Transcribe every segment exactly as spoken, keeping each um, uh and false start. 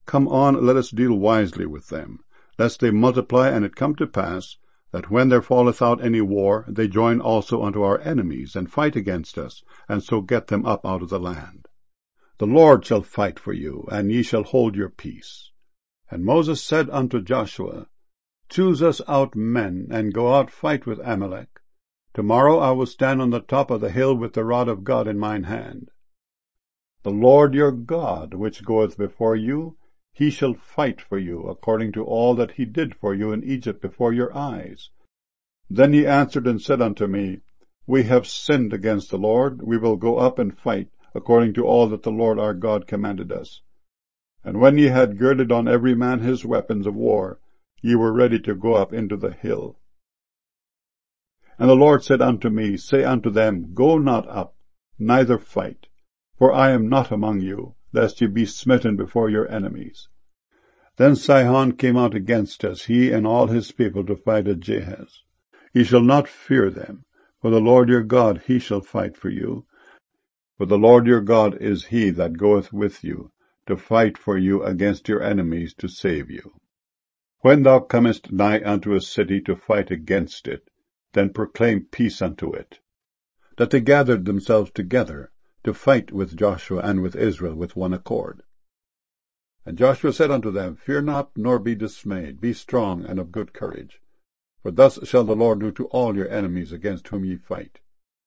Come on, let us deal wisely with them, lest they multiply, and it come to pass, that when there falleth out any war, they join also unto our enemies, and fight against us, and so get them up out of the land. The Lord shall fight for you, and ye shall hold your peace. And Moses said unto Joshua, Choose us out men, and go out fight with Amalek. Tomorrow I will stand on the top of the hill with the rod of God in mine hand. The Lord your God, which goeth before you, he shall fight for you, according to all that he did for you in Egypt before your eyes. Then he answered and said unto me, We have sinned against the Lord. We will go up and fight, according to all that the Lord our God commanded us. And when ye had girded on every man his weapons of war, ye were ready to go up into the hill. And the Lord said unto me, Say unto them, Go not up, neither fight, for I am not among you, lest ye be smitten before your enemies. Then Sihon came out against us, he and all his people, to fight at Jahaz. Ye shall not fear them, for the Lord your God, he shall fight for you. For the Lord your God is he that goeth with you, to fight for you against your enemies, to save you. When thou comest nigh unto a city to fight against it, then proclaim peace unto it. That they gathered themselves together, to fight with Joshua and with Israel with one accord. And Joshua said unto them, Fear not, nor be dismayed. Be strong and of good courage. For thus shall the Lord do to all your enemies against whom ye fight.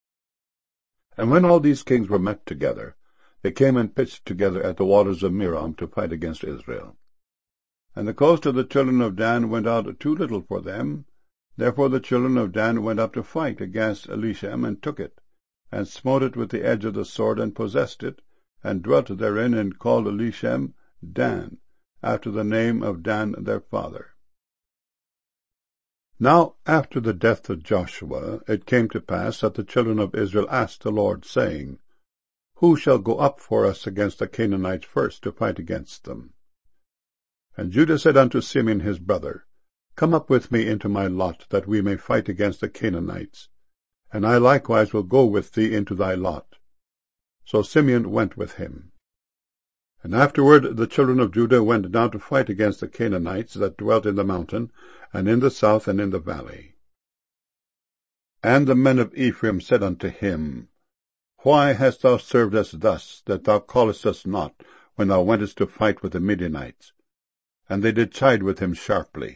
And when all these kings were met together, they came and pitched together at the waters of Merom to fight against Israel. And the coast of the children of Dan went out too little for them. Therefore the children of Dan went up to fight against Elishem, and took it, and smote it with the edge of the sword, and possessed it, and dwelt therein, and called Elishem Dan, after the name of Dan their father. Now after the death of Joshua, it came to pass that the children of Israel asked the Lord, saying, Who shall go up for us against the Canaanites first, to fight against them? And Judah said unto Simeon his brother, Come up with me into my lot, that we may fight against the Canaanites. And I likewise will go with thee into thy lot. So Simeon went with him. And afterward the children of Judah went down to fight against the Canaanites that dwelt in the mountain, and in the south, and in the valley. And the men of Ephraim said unto him, Why hast thou served us thus, that thou callest us not, when thou wentest to fight with the Midianites? And they did chide with him sharply.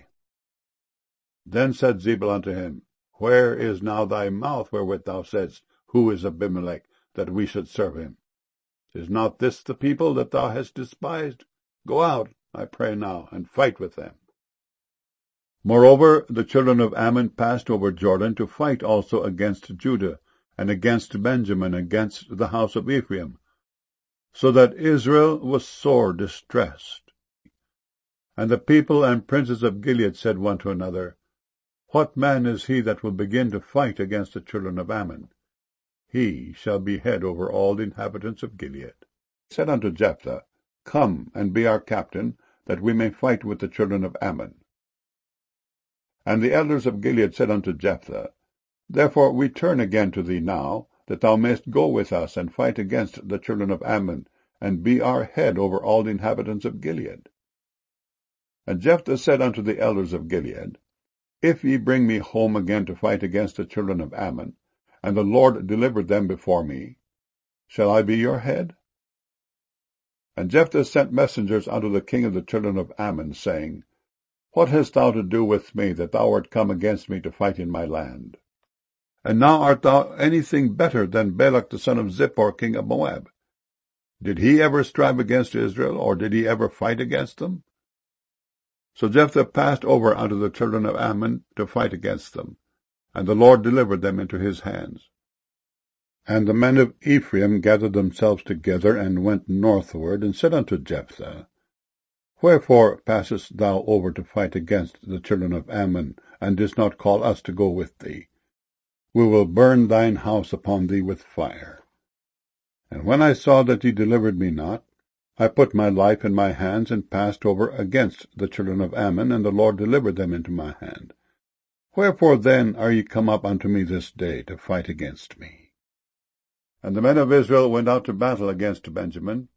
Then said Zebul unto him, Where is now thy mouth, wherewith thou saidst, Who is Abimelech, that we should serve him? Is not this the people that thou hast despised? Go out, I pray now, and fight with them. Moreover, the children of Ammon passed over Jordan to fight also against Judah, and against Benjamin, against the house of Ephraim, so that Israel was sore distressed. And the people and princes of Gilead said one to another, What man is he that will begin to fight against the children of Ammon? He shall be head over all the inhabitants of Gilead. He said unto Jephthah, Come and be our captain, that we may fight with the children of Ammon. And the elders of Gilead said unto Jephthah, Therefore we turn again to thee now, that thou mayst go with us and fight against the children of Ammon, and be our head over all the inhabitants of Gilead. And Jephthah said unto the elders of Gilead, If ye bring me home again to fight against the children of Ammon, and the Lord deliver them before me, shall I be your head? And Jephthah sent messengers unto the king of the children of Ammon, saying, What hast thou to do with me, that thou art come against me to fight in my land? And now art thou anything better than Balak the son of Zippor, king of Moab? Did he ever strive against Israel, or did he ever fight against them? So Jephthah passed over unto the children of Ammon to fight against them, and the Lord delivered them into his hands. And the men of Ephraim gathered themselves together, and went northward, and said unto Jephthah, Wherefore passest thou over to fight against the children of Ammon, and didst not call us to go with thee? We will burn thine house upon thee with fire. And when I saw that he delivered me not, I put my life in my hands, and passed over against the children of Ammon, and the Lord delivered them into my hand. Wherefore then are ye come up unto me this day to fight against me? And the men of Israel went out to battle against Benjamin,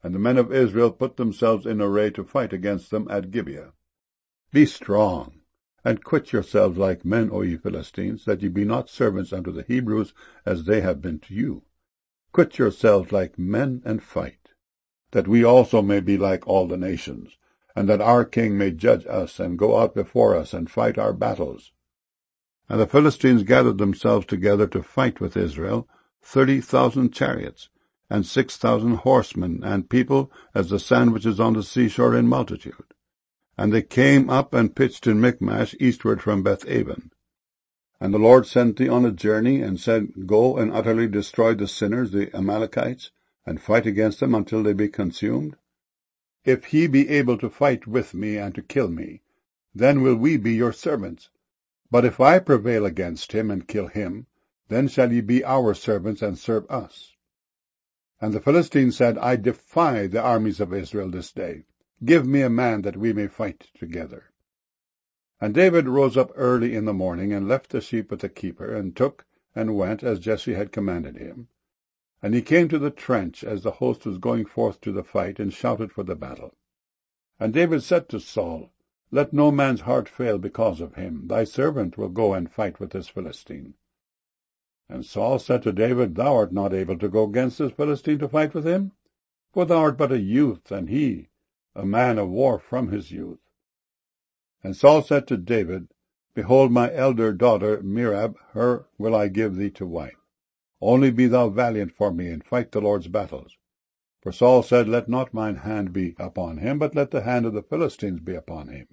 And the men of Israel put themselves in array to fight against them at Gibeah. Be strong, and quit yourselves like men, O ye Philistines, that ye be not servants unto the Hebrews, as they have been to you. Quit yourselves like men, and fight, that we also may be like all the nations, and that our king may judge us, and go out before us, and fight our battles. And the Philistines gathered themselves together to fight with Israel, thirty thousand chariots, and six thousand horsemen, and people as the sand which is on the seashore in multitude. And they came up and pitched in Michmash eastward from Beth-aven. And the Lord sent thee on a journey, and said, Go and utterly destroy the sinners, the Amalekites, and fight against them until they be consumed. If he be able to fight with me and to kill me, then will we be your servants. But if I prevail against him and kill him, then shall ye be our servants and serve us. And the Philistines said, I defy the armies of Israel this day. Give me a man that we may fight together. And David rose up early in the morning, and left the sheep with the keeper, and took and went, as Jesse had commanded him. And he came to the trench as the host was going forth to the fight, and shouted for the battle. And David said to Saul, Let no man's heart fail because of him. Thy servant will go and fight with this Philistine. And Saul said to David, Thou art not able to go against this Philistine to fight with him, for thou art but a youth, and he a man of war from his youth. And Saul said to David, Behold, my elder daughter Merab, her will I give thee to wife. Only be thou valiant for me, and fight the Lord's battles. For Saul said, Let not mine hand be upon him, but let the hand of the Philistines be upon him.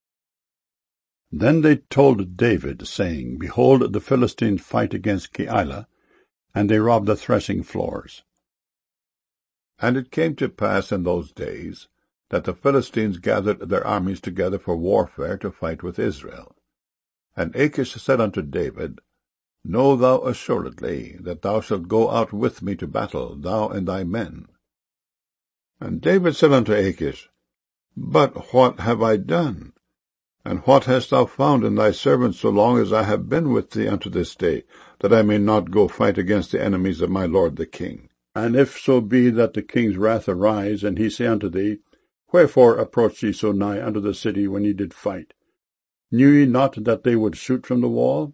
Then they told David, saying, Behold, the Philistines fight against Keilah, and they rob the threshing floors. And it came to pass in those days that the Philistines gathered their armies together for warfare to fight with Israel. And Achish said unto David, Know thou assuredly that thou shalt go out with me to battle, thou and thy men. And David said unto Achish, But what have I done? And what hast thou found in thy servant so long as I have been with thee unto this day, that I may not go fight against the enemies of my lord the king? And if so be that the king's wrath arise, and he say unto thee, Wherefore approached ye so nigh unto the city when ye did fight? Knew ye not that they would shoot from the wall?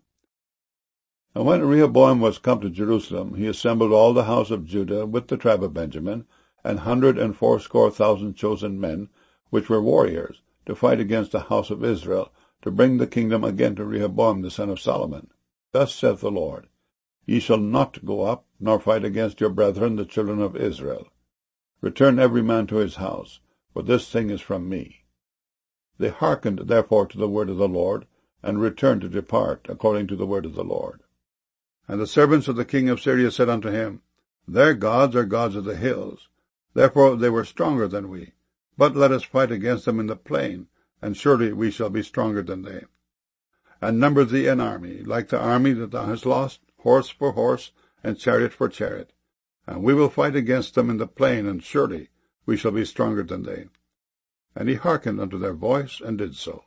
And when Rehoboam was come to Jerusalem, he assembled all the house of Judah with the tribe of Benjamin, an hundred and fourscore thousand chosen men, which were warriors, to fight against the house of Israel, to bring the kingdom again to Rehoboam the son of Solomon. Thus saith the Lord, Ye shall not go up, nor fight against your brethren the children of Israel. Return every man to his house, for this thing is from me. They hearkened therefore to the word of the Lord, and returned to depart according to the word of the Lord. And the servants of the king of Syria said unto him, Their gods are gods of the hills, therefore they were stronger than we. But let us fight against them in the plain, and surely we shall be stronger than they. And number thee an army, like the army that thou hast lost, horse for horse, and chariot for chariot. And we will fight against them in the plain, and surely we shall be stronger than they. And he hearkened unto their voice, and did so.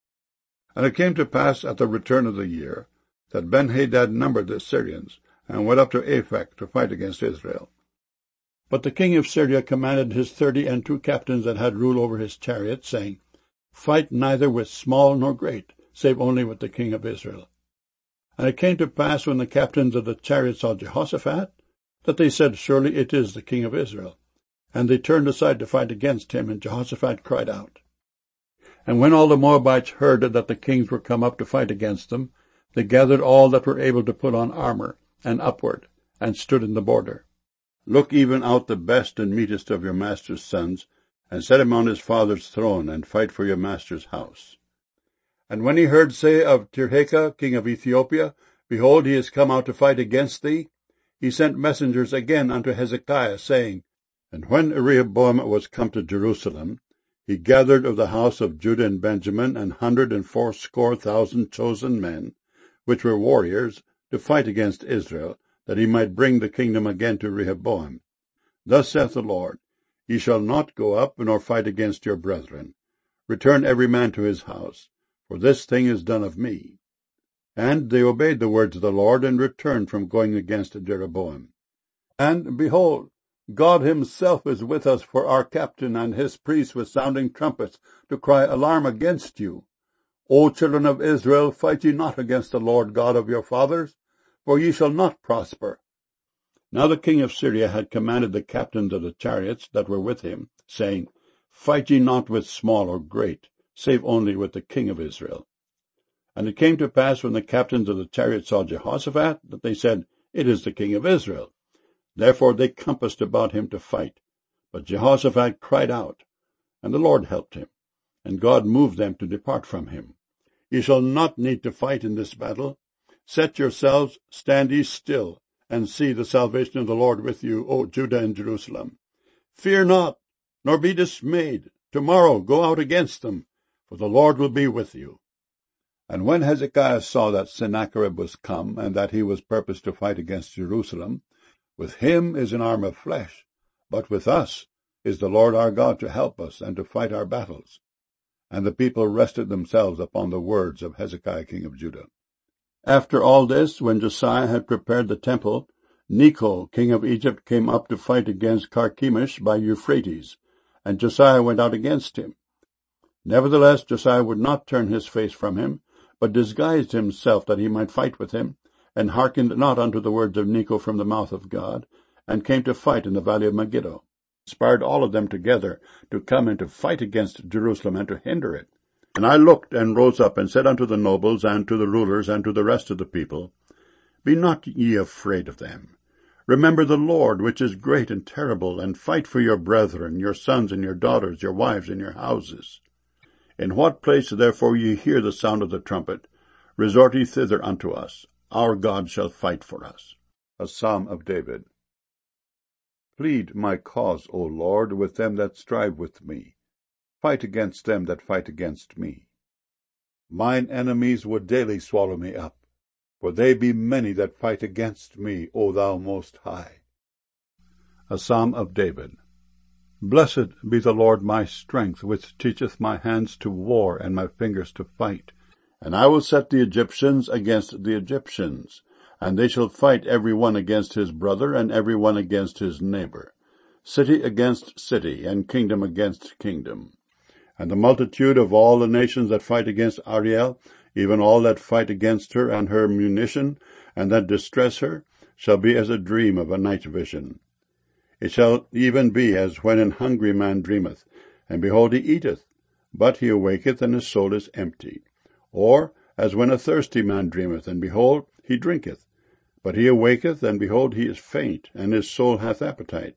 And it came to pass at the return of the year, that Benhadad numbered the Syrians, and went up to Aphek to fight against Israel. But the king of Syria commanded his thirty and two captains that had rule over his chariots, saying, Fight neither with small nor great, save only with the king of Israel. And it came to pass, when the captains of the chariots saw Jehoshaphat, that they said, Surely it is the king of Israel. And they turned aside to fight against him, and Jehoshaphat cried out. And when all the Moabites heard that the kings were come up to fight against them, they gathered all that were able to put on armor, and upward, and stood in the border. Look even out the best and meetest of your master's sons, and set him on his father's throne, and fight for your master's house. And when he heard say of Tirhakah, king of Ethiopia, Behold, he is come out to fight against thee, he sent messengers again unto Hezekiah, saying, And when Rehoboam was come to Jerusalem, he gathered of the house of Judah and Benjamin an hundred and fourscore thousand chosen men, which were warriors, to fight against Israel, that he might bring the kingdom again to Rehoboam. Thus saith the Lord, Ye shall not go up, nor fight against your brethren. Return every man to his house, for this thing is done of me. And they obeyed the words of the Lord, and returned from going against Jeroboam. And, behold, God himself is with us for our captain, and his priests with sounding trumpets, to cry alarm against you. O children of Israel, fight ye not against the Lord God of your fathers, for ye shall not prosper. Now the king of Syria had commanded the captains of the chariots that were with him, saying, Fight ye not with small or great, save only with the king of Israel. And it came to pass, when the captains of the chariots saw Jehoshaphat, that they said, It is the king of Israel. Therefore they compassed about him to fight. But Jehoshaphat cried out, and the Lord helped him, and God moved them to depart from him. Ye shall not need to fight in this battle. Set yourselves, stand ye still, and see the salvation of the Lord with you, O Judah and Jerusalem. Fear not, nor be dismayed. Tomorrow go out against them, for the Lord will be with you. And when Hezekiah saw that Sennacherib was come, and that he was purposed to fight against Jerusalem, with him is an arm of flesh, but with us is the Lord our God to help us and to fight our battles. And the people rested themselves upon the words of Hezekiah king of Judah. After all this, when Josiah had prepared the temple, Necho king of Egypt came up to fight against Carchemish by Euphrates, and Josiah went out against him. Nevertheless Josiah would not turn his face from him, but disguised himself that he might fight with him, and hearkened not unto the words of Necho from the mouth of God, and came to fight in the valley of Megiddo, inspired all of them together to come and to fight against Jerusalem and to hinder it. And I looked and rose up and said unto the nobles and to the rulers and to the rest of the people, Be not ye afraid of them. Remember the Lord, which is great and terrible, and fight for your brethren, your sons and your daughters, your wives and your houses. In what place therefore ye hear the sound of the trumpet, resort ye thither unto us. Our God shall fight for us. A Psalm of David. Plead my cause, O Lord, with them that strive with me. Fight against them that fight against me. Mine enemies would daily swallow me up, for they be many that fight against me, O thou Most High. A Psalm of David. Blessed be the Lord my strength, which teacheth my hands to war and my fingers to fight. And I will set the Egyptians against the Egyptians, and they shall fight every one against his brother, and every one against his neighbor, city against city, and kingdom against kingdom. And the multitude of all the nations that fight against Ariel, even all that fight against her and her munition, and that distress her, shall be as a dream of a night vision. It shall even be as when an hungry man dreameth, and behold he eateth, but he awaketh, and his soul is empty. Or as when a thirsty man dreameth, and behold he drinketh, but he awaketh, and behold he is faint, and his soul hath appetite.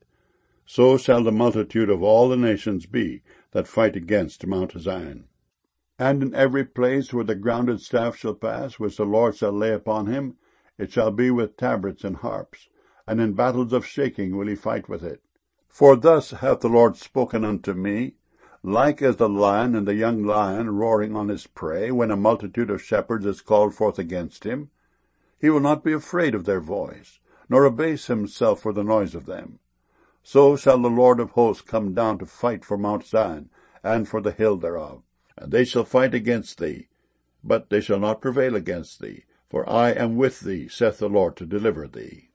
So shall the multitude of all the nations be that fight against Mount Zion. And in every place where the grounded staff shall pass, which the Lord shall lay upon him, it shall be with tabrets and harps, and in battles of shaking will he fight with it. For thus hath the Lord spoken unto me, like as the lion and the young lion roaring on his prey, when a multitude of shepherds is called forth against him. He will not be afraid of their voice, nor abase himself for the noise of them. So shall the Lord of hosts come down to fight for Mount Zion, and for the hill thereof. And they shall fight against thee, but they shall not prevail against thee, for I am with thee, saith the Lord, to deliver thee.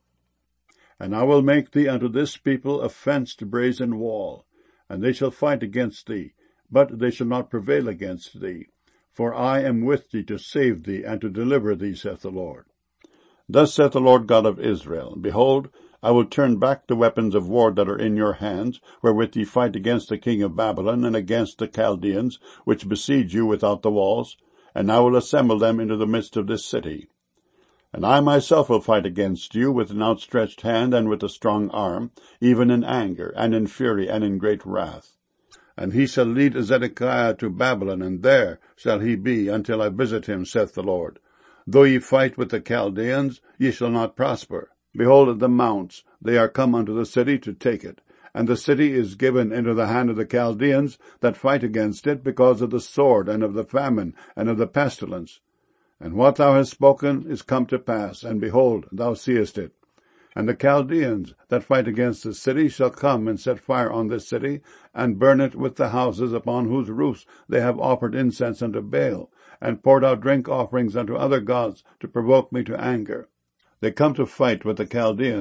And I will make thee unto this people a fenced brazen wall, and they shall fight against thee, but they shall not prevail against thee, for I am with thee to save thee and to deliver thee, saith the Lord. Thus saith the Lord God of Israel, Behold, I will turn back the weapons of war that are in your hands, wherewith ye fight against the king of Babylon, and against the Chaldeans, which besiege you without the walls, and I will assemble them into the midst of this city. And I myself will fight against you with an outstretched hand and with a strong arm, even in anger, and in fury, and in great wrath. And he shall lead Zedekiah to Babylon, and there shall he be until I visit him, saith the Lord. Though ye fight with the Chaldeans, ye shall not prosper. Behold the mounts, they are come unto the city to take it, and the city is given into the hand of the Chaldeans that fight against it, because of the sword, and of the famine, and of the pestilence. And what thou hast spoken is come to pass, and behold, thou seest it. And the Chaldeans that fight against the city shall come and set fire on this city, and burn it with the houses upon whose roofs they have offered incense unto Baal, and poured out drink offerings unto other gods, to provoke me to anger. They come to fight with the Chaldeans,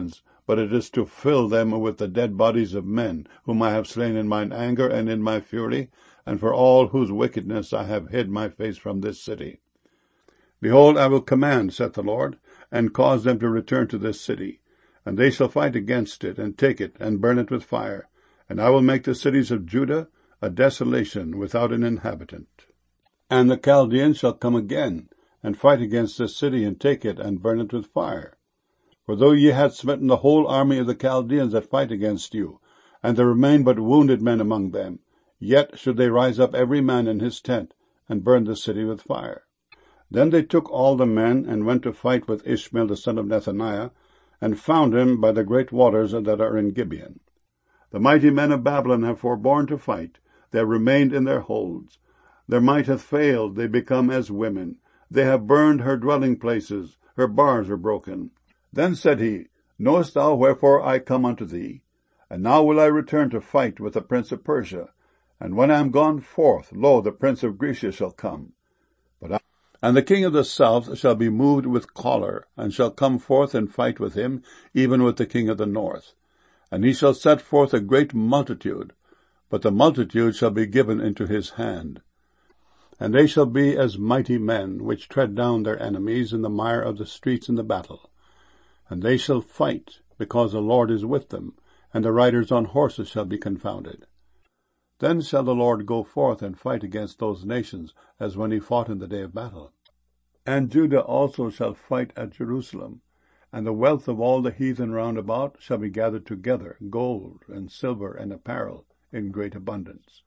but it is to fill them with the dead bodies of men, whom I have slain in mine anger and in my fury, and for all whose wickedness I have hid my face from this city. Behold, I will command, saith the Lord, and cause them to return to this city, and they shall fight against it, and take it, and burn it with fire, and I will make the cities of Judah a desolation without an inhabitant. And the Chaldeans shall come again, and fight against this city, and take it, and burn it with fire. For though ye had smitten the whole army of the Chaldeans that fight against you, and there remain but wounded men among them, yet should they rise up every man in his tent, and burn the city with fire. Then they took all the men, and went to fight with Ishmael the son of Nethaniah, and found him by the great waters that are in Gibeon. The mighty men of Babylon have forborne to fight, they have remained in their holds. Their might hath failed, they become as women. They have burned her dwelling places, her bars are broken. Then said he, Knowest thou wherefore I come unto thee? And now will I return to fight with the prince of Persia. And when I am gone forth, lo, the prince of Grecia shall come. But I, and the king of the south shall be moved with choler, and shall come forth and fight with him, even with the king of the north. And he shall set forth a great multitude, but the multitude shall be given into his hand. And they shall be as mighty men, which tread down their enemies in the mire of the streets in the battle. And they shall fight, because the Lord is with them, and the riders on horses shall be confounded. Then shall the Lord go forth and fight against those nations, as when he fought in the day of battle. And Judah also shall fight at Jerusalem, and the wealth of all the heathen round about shall be gathered together, gold and silver and apparel, in great abundance.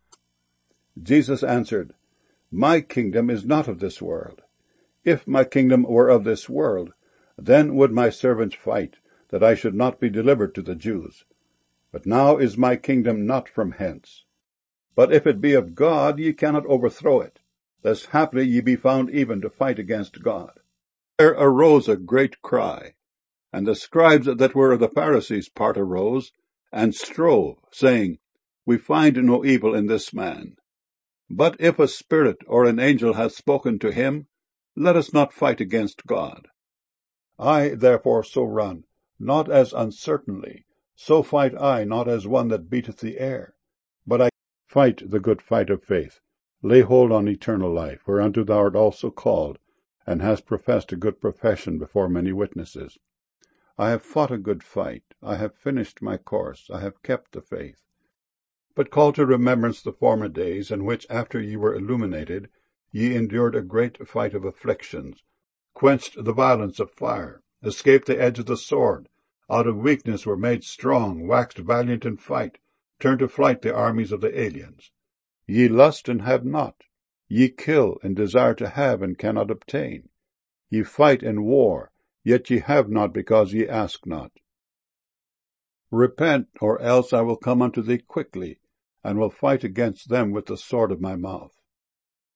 Jesus answered, My kingdom is not of this world. If my kingdom were of this world, then would my servants fight, that I should not be delivered to the Jews. But now is my kingdom not from hence. But if it be of God, ye cannot overthrow it, lest haply ye be found even to fight against God. There arose a great cry, and the scribes that were of the Pharisees' part arose, and strove, saying, We find no evil in this man. But if a spirit or an angel hath spoken to him, let us not fight against God. I therefore so run, not as uncertainly, so fight I not as one that beateth the air, but I fight the good fight of faith, lay hold on eternal life, whereunto thou art also called, and hast professed a good profession before many witnesses. I have fought a good fight, I have finished my course, I have kept the faith. But call to remembrance the former days, in which, after ye were illuminated, ye endured a great fight of afflictions, quenched the violence of fire, escaped the edge of the sword, out of weakness were made strong, waxed valiant in fight, turned to flight the armies of the aliens. Ye lust and have not, ye kill and desire to have and cannot obtain. Ye fight in war, yet ye have not because ye ask not. Repent, or else I will come unto thee quickly, and will fight against them with the sword of my mouth.